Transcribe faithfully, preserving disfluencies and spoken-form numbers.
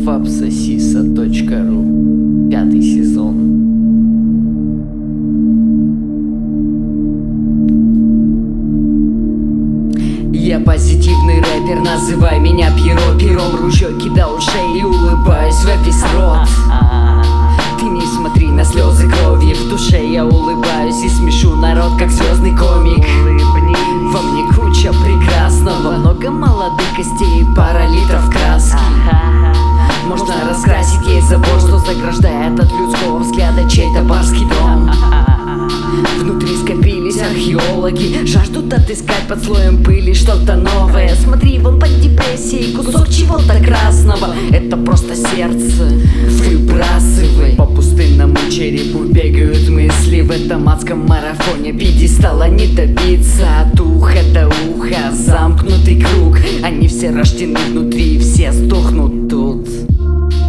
фабсосиса точка ру, пятый сезон. Я позитивный рэпер, называй меня Пьеро. Пером ручей до ушей и улыбаюсь во весь рот. Ты не смотри на слезы крови, в душе я улыбаюсь и смешу народ, как звездный комик. Во мне куча прекрасного, много молодых костей и пара литров краски. Можно раскрасить ей забор, что заграждает от людского взгляда чей-то барский дом. Внутри скопились археологи, жаждут отыскать под слоем пыли что-то новое. Смотри, вон под депрессией кусок чего-то красного. Это просто сердце, выбрасывай. По пустынному черепу бегают мысли. В этом адском марафоне пьедестала не добиться. От уха до уха замкнутый круг. Они все рождены внутри, все сдохнут